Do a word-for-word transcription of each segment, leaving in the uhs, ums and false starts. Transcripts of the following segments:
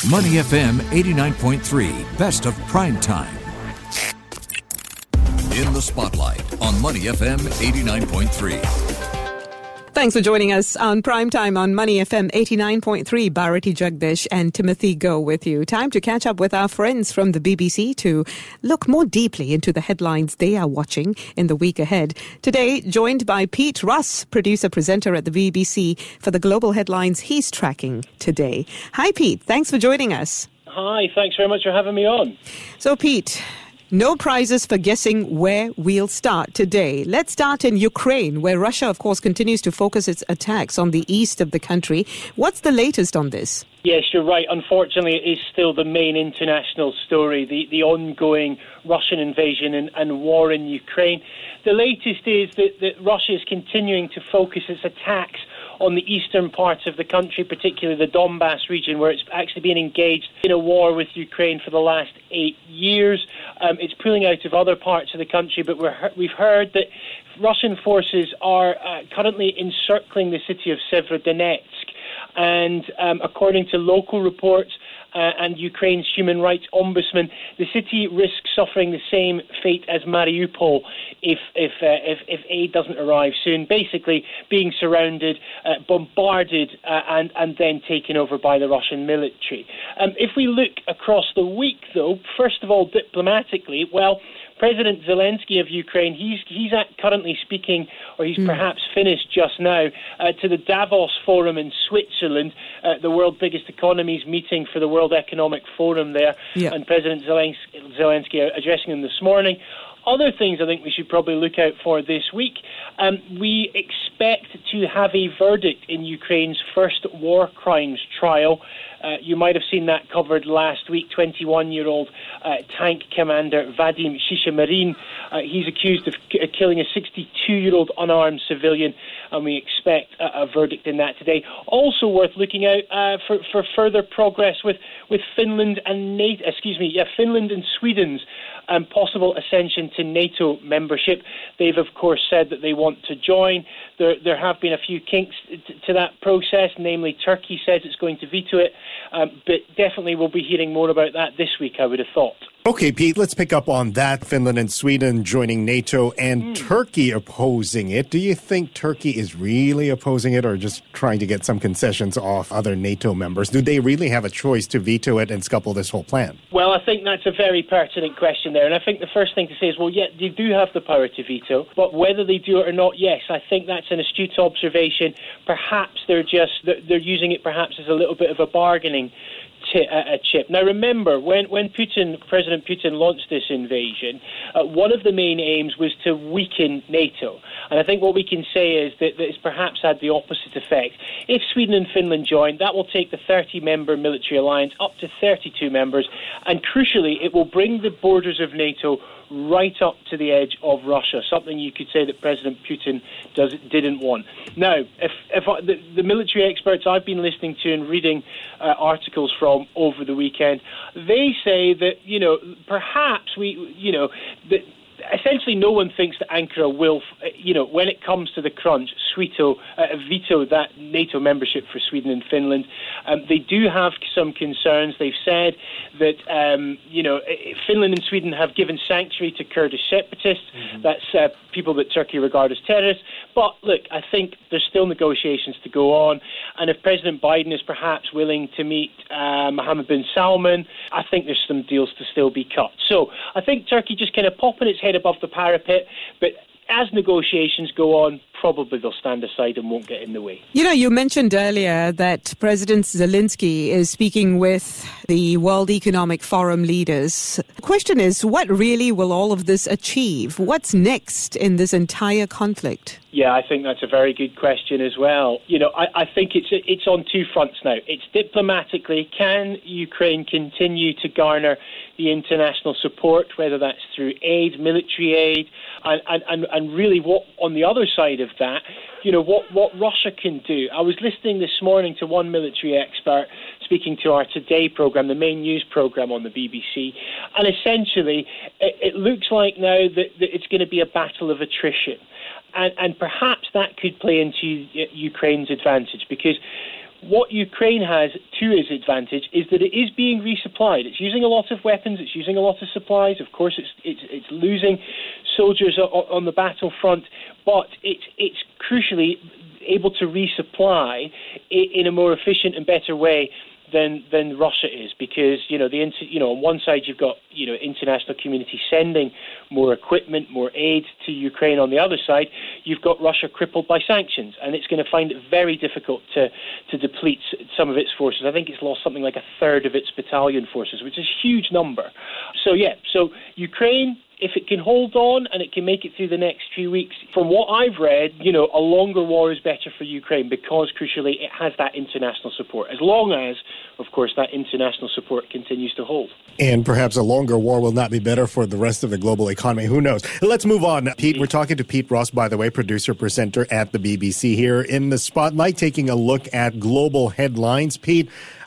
Money F M eighty-nine point three, best of prime time. In the spotlight on Money F M eighty-nine point three. Thanks for joining us on Primetime on Money F M eighty-nine point three. Bharati Jagdish and Timothy Go with you. Time to catch up with our friends from the B B C to look more deeply into the headlines they are watching in the week ahead. Today, joined by Pete Russ, producer-presenter at the B B C, for the global headlines he's tracking today. Hi, Pete. Thanks for joining us. Hi. Thanks very much for having me on. So, Pete, no prizes for guessing where we'll start today. Let's start in Ukraine, where Russia, of course, continues to focus its attacks on the east of the country. What's the latest on this? Yes, you're right. Unfortunately, it is still the main international story, the, the ongoing Russian invasion and, and war in Ukraine. The latest is that, that Russia is continuing to focus its attacks on the eastern parts of the country, particularly the Donbass region, where it's actually been engaged in a war with Ukraine for the last eight years. Um, it's pulling out of other parts of the country, but we're, we've heard that Russian forces are uh, currently encircling the city of Severodonetsk. And um, according to local reports uh, and Ukraine's human rights ombudsman, the city risks suffering the same fate as Mariupol if if uh, if, if aid doesn't arrive soon. Basically, being surrounded, uh, bombarded, uh, and and then taken over by the Russian military. Um, if we look across the week, though, first of all, diplomatically, well, President Zelensky of Ukraine, he's he's at currently speaking, or he's mm. perhaps finished just now, uh, to the Davos Forum in Switzerland, uh, the world's biggest economies meeting for the World Economic Forum there, yeah. and President Zelensky, Zelensky addressing them this morning. Other things I think we should probably look out for this week. Um, we expect to have a verdict in Ukraine's first war crimes trial. Uh, you might have seen that covered last week. twenty-one-year-old uh, tank commander Vadim Shishimarin. Uh, he's accused of k- killing a sixty-two-year-old unarmed civilian, and we expect a, a verdict in that today. Also worth looking out uh, for, for further progress with, with Finland and NATO, excuse me, yeah, Finland and Sweden's um, possible ascension to NATO membership. They've, of course, said that they want to join. There, there have been a few kinks t- to that process, namely Turkey says it's going to veto it. Um, but definitely we'll be hearing more about that this week, I would have thought. Okay, Pete, let's pick up on that. Finland and Sweden joining NATO and mm. Turkey opposing it. Do you think Turkey is really opposing it or just trying to get some concessions off other NATO members? Do they really have a choice to veto it and scupple this whole plan? Well, I think that's a very pertinent question there. And I think the first thing to say is, well, yeah, they do have the power to veto. But whether they do it or not, yes, I think that's an astute observation. Perhaps they're just, they're using it perhaps as a little bit of a bargaining a chip. Now remember, when, when Putin, President Putin launched this invasion, uh, one of the main aims was to weaken NATO. And I think what we can say is that, that it's perhaps had the opposite effect. If Sweden and Finland join, that will take the thirty-member military alliance up to thirty-two members. And crucially, it will bring the borders of NATO right up to the edge of Russia, something you could say that President Putin does, didn't want. Now, if, if I, the, the military experts I've been listening to and reading uh, articles from over the weekend, they say that, you know, perhaps we, you know, that essentially no one thinks that Ankara will, you know, when it comes to the crunch, veto, uh, veto that NATO membership for Sweden and Finland. Um, they do have some concerns. They've said that, um, you know, Finland and Sweden have given sanctuary to Kurdish separatists. Mm-hmm. That's uh, people that Turkey regard as terrorists. But look, I think there's still negotiations to go on. And if President Biden is perhaps willing to meet uh, Mohammed bin Salman, I think there's some deals to still be cut. So I think Turkey just kind of popping its head above the parapet, but as negotiations go on, probably they'll stand aside and won't get in the way. You know, you mentioned earlier that President Zelensky is speaking with the World Economic Forum leaders. The question is, what really will all of this achieve? What's next in this entire conflict? Yeah, I think that's a very good question as well. You know, I, I think it's it's on two fronts now. It's diplomatically, can Ukraine continue to garner the international support, whether that's through aid, military aid, and, and, and really what on the other side of that, you know, what, what Russia can do. I was listening this morning to one military expert speaking to our Today programme, the main news programme on the B B C, and essentially it, it looks like now that, that it's going to be a battle of attrition. And, and perhaps that could play into Ukraine's advantage because What Ukraine has to its advantage is that it is being resupplied. It's using a lot of weapons, it's using a lot of supplies. Of course, it's it's, it's losing soldiers on the battlefront, but it's it's crucially able to resupply in a more efficient and better way than than Russia is, because you know the you know on one side you've got you know international community sending more equipment, more aid to Ukraine. On the other side, you've got Russia crippled by sanctions, and it's going to find it very difficult to to deplete some of its forces. I think it's lost something like a third of its battalion forces, which is a huge number. So yeah, so Ukraine, if it can hold on and it can make it through the next few weeks, from what I've read, you know, a longer war is better for Ukraine because, crucially, it has that international support, as long as, of course, that international support continues to hold. And perhaps a longer war will not be better for the rest of the global economy. Who knows? Let's move on. Pete, we're talking to Pete Ross, by the way, producer, presenter at the B B C here in the Spotlight, taking a look at global headlines. Pete,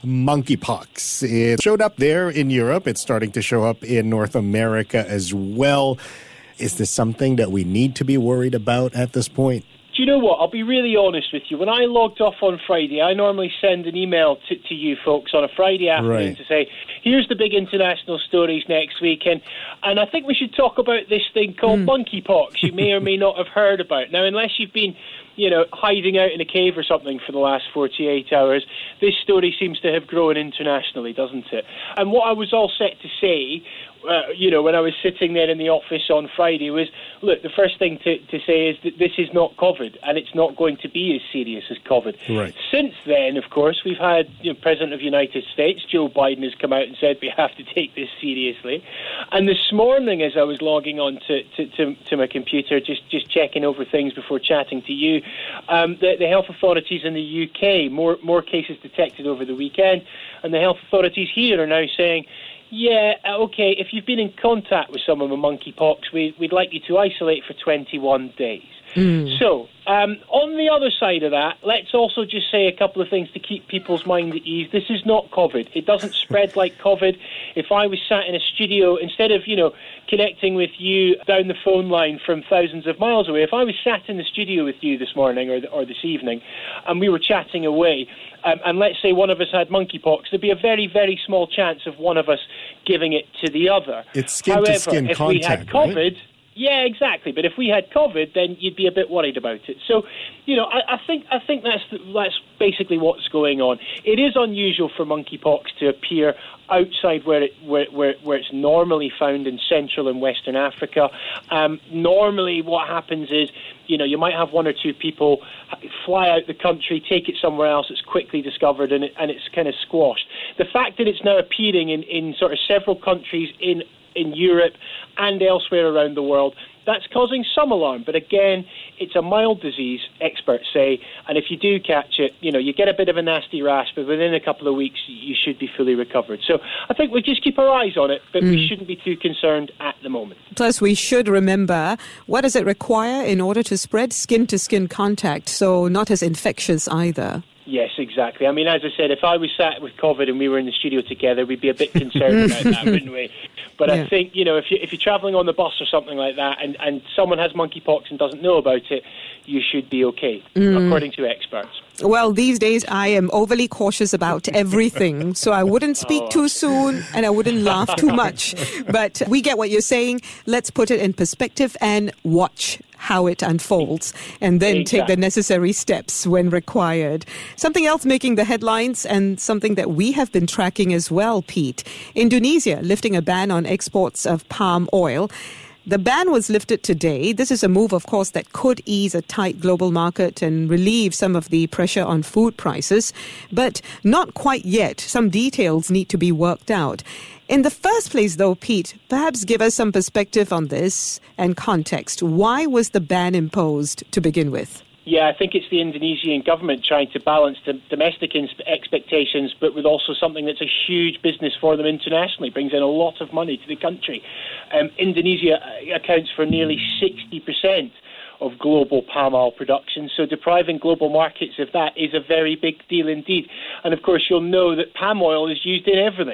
monkeypox. It showed up there in Europe. It's starting to show up in North America as well. Is this something that we need to be worried about at this point? Do you know what? I'll be really honest with you. When I logged off on Friday, I normally send an email to, to you folks on a Friday afternoon right. to say, here's the big international stories next week. And, and I think we should talk about this thing called mm. monkeypox you may or may not have heard about. Now, unless you've been you know, hiding out in a cave or something for the last forty-eight hours, this story seems to have grown internationally, doesn't it? And what I was all set to say, uh, you know, when I was sitting there in the office on Friday was, look, the first thing to, to say is that this is not COVID, and it's not going to be as serious as COVID. Right. Since then, of course, we've had you know, President of the United States, Joe Biden, has come out and said we have to take this seriously. And this morning, as I was logging on to, to, to, to my computer, just, just checking over things before chatting to you, Um, the, the health authorities in the U K, more more cases detected over the weekend, and the health authorities here are now saying, yeah, okay, if you've been in contact with someone with monkeypox, we, we'd like you to isolate for twenty-one days. Mm. So, um, on the other side of that, let's also just say a couple of things to keep people's mind at ease. This is not COVID. It doesn't spread like COVID. If I was sat in a studio, instead of, you know, connecting with you down the phone line from thousands of miles away, if I was sat in the studio with you this morning or, or this evening and we were chatting away, um, and let's say one of us had monkeypox, there'd be a very, very small chance of one of us giving it to the other. It's skin-to-skin However, contact, if we had COVID... right? Yeah, exactly. But if we had COVID, then you'd be a bit worried about it. So, you know, I, I think I think that's that's basically what's going on. It is unusual for monkeypox to appear outside where it where where, where it's normally found in Central and Western Africa. Um, normally, what happens is, you know, you might have one or two people fly out the country, take it somewhere else. It's quickly discovered, and it, and it's kind of squashed. The fact that it's now appearing in, in sort of several countries in in Europe and elsewhere around the world, that's causing some alarm. But again, it's a mild disease, experts say, and if you do catch it, you know, you get a bit of a nasty rash, but within a couple of weeks, you should be fully recovered. So I think we just keep our eyes on it, but mm. we shouldn't be too concerned at the moment. Plus, we should remember, what does it require in order to spread? Skin-to-skin contact, so not as infectious either. Yes, exactly. I mean, as I said, if I was sat with COVID and we were in the studio together, we'd be a bit concerned about that, wouldn't we? But yeah. I think, you know, if, you, if you're travelling on the bus or something like that and, and someone has monkeypox and doesn't know about it, you should be okay, mm. according to experts. Well, these days I am overly cautious about everything, so I wouldn't speak oh. too soon and I wouldn't laugh too much. But we get what you're saying. Let's put it in perspective and watch how it unfolds and then exactly. take the necessary steps when required. Something else making the headlines and something that we have been tracking as well, Pete. Indonesia lifting a ban on exports of palm oil. The ban was lifted today. This is a move, of course, that could ease a tight global market and relieve some of the pressure on food prices, but not quite yet. Some details need to be worked out. In the first place, though, Pete, perhaps give us some perspective on this and context. Why was the ban imposed to begin with? Yeah, I think it's the Indonesian government trying to balance the domestic expectations, but with also something that's a huge business for them internationally, brings in a lot of money to the country. Um, Indonesia accounts for nearly sixty percent of global palm oil production, so depriving global markets of that is a very big deal indeed. And of course, you'll know that palm oil is used in everything,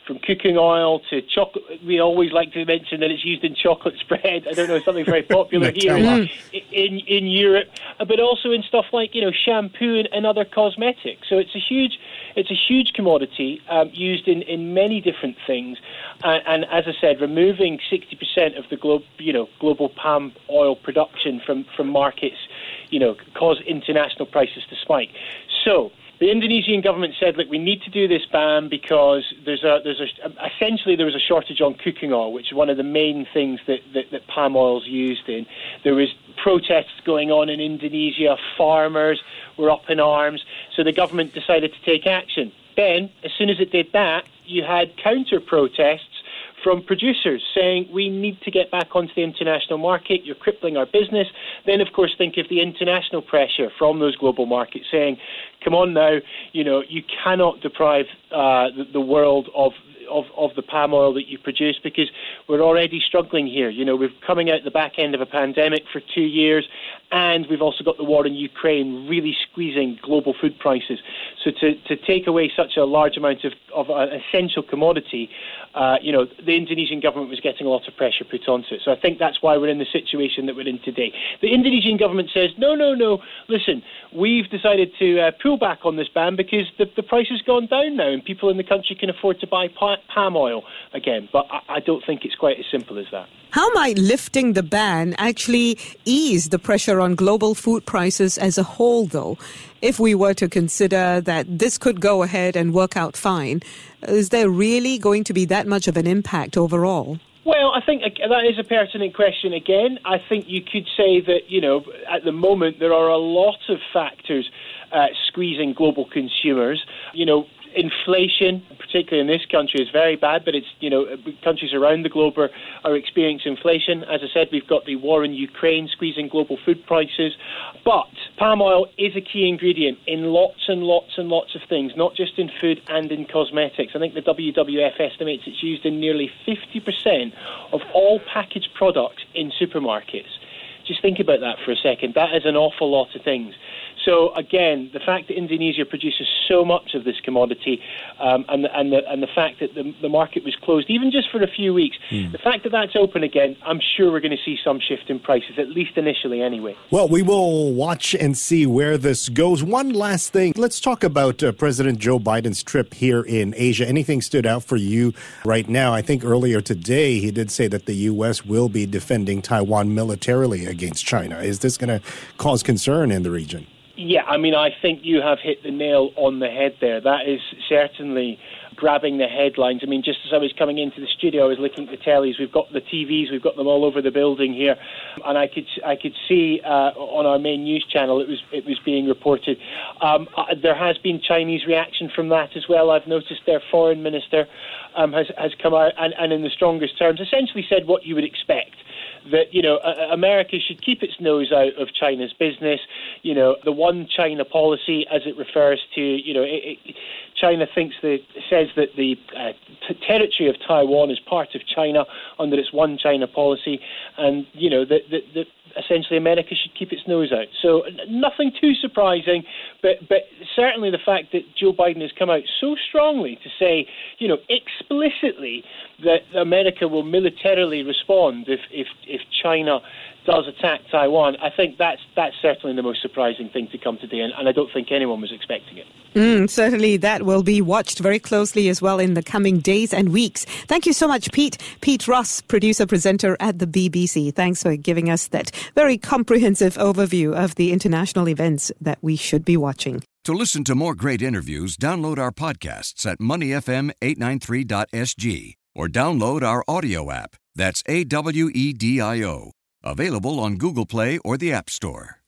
from cooking oil to chocolate. We always like to mention that it's used in chocolate spread. I don't know, something very popular here in, in in Europe, but also in stuff like, you know, shampoo and, and other cosmetics. So it's a huge, it's a huge commodity um, used in, in many different things. And, and as I said, removing sixty percent of the globe, you know, global palm oil production from, from markets, you know, cause international prices to spike. So the Indonesian government said, look, we need to do this ban because there's a there's a essentially there was a shortage on cooking oil, which is one of the main things that, that, that palm oil is used in. There was protests going on in Indonesia. Farmers were up in arms. So the government decided to take action. Then, as soon as it did that, you had counter-protests from producers saying we need to get back onto the international market, you're crippling our business. Then, of course, think of the international pressure from those global markets saying, come on now, you know, you cannot deprive uh, the, the world of Of, of the palm oil that you produce because we're already struggling here. You know, we're coming out the back end of a pandemic for two years and we've also got the war in Ukraine really squeezing global food prices. So to, to take away such a large amount of, of an essential commodity, uh, you know, the Indonesian government was getting a lot of pressure put onto it. So I think that's why we're in the situation that we're in today. The Indonesian government says, no, no, no, listen, we've decided to uh, pull back on this ban because the, the price has gone down now and people in the country can afford to buy palm palm oil again, but I, I don't think it's quite as simple as that. How might lifting the ban actually ease the pressure on global food prices as a whole, though? If we were to consider that this could go ahead and work out fine, is there really going to be that much of an impact overall? Well, I think that is a pertinent question again. I think you could say that, you know, at the moment there are a lot of factors uh, squeezing global consumers. You know, inflation, particularly in this country, is very bad, but it's, you know, countries around the globe are, are experiencing inflation. As I said, we've got the war in Ukraine squeezing global food prices. But palm oil is a key ingredient in lots and lots and lots of things, not just in food and in cosmetics. I think the W W F estimates it's used in nearly fifty percent of all packaged products in supermarkets. Just think about that for a second. That is an awful lot of things. So, again, the fact that Indonesia produces so much of this commodity um, and, and, the, and the fact that the, the market was closed, even just for a few weeks, mm. the fact that that's open again, I'm sure we're going to see some shift in prices, at least initially anyway. Well, we will watch and see where this goes. One last thing. Let's talk about uh, President Joe Biden's trip here in Asia. Anything stood out for you right now? I think earlier today he did say that the U S will be defending Taiwan militarily against China. Is this going to cause concern in the region? Yeah, I mean, I think you have hit the nail on the head there. That is certainly grabbing the headlines. I mean, just as I was coming into the studio, I was looking at the tellies. We've got the T Vs, we've got them all over the building here, and I could I could see uh, on our main news channel it was it was being reported. Um, uh, there has been Chinese reaction from that as well. I've noticed their foreign minister um, has has come out and, and in the strongest terms essentially said what you would expect. That, you know, uh, America should keep its nose out of China's business. You know, the one China policy, as it refers to, you know, it, it, China thinks that says that the uh, t- territory of Taiwan is part of China under its one China policy, and you know that that. that essentially America should keep its nose out. So nothing too surprising, but but certainly the fact that Joe Biden has come out so strongly to say, you know, explicitly that America will militarily respond if if, if China does attack Taiwan, I think that's that's certainly the most surprising thing to come today, and, and I don't think anyone was expecting it. Mm, certainly that will be watched very closely as well in the coming days and weeks. Thank you so much, Pete. Pete Ross, producer, presenter at the B B C. Thanks for giving us that very comprehensive overview of the international events that we should be watching. To listen to more great interviews, download our podcasts at money f m eight ninety-three dot s g or download our audio app. That's A W E D I O. Available on Google Play or the App Store.